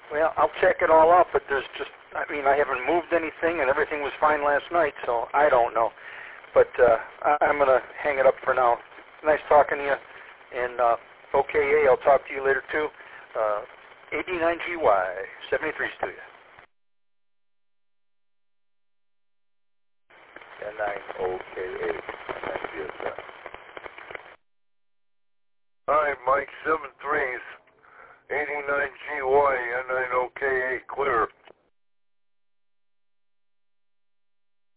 Well, I'll check it all out, but there's just, I mean, I haven't moved anything, and everything was fine last night, so I don't know. But I'm going to hang it up for now. Nice talking to you, and OKA, I'll talk to you later, too. 89GY, 73 to you. And 9OKA, 9GSF. Hi, Mike, 73s, 89GY, and 9OKA, clear.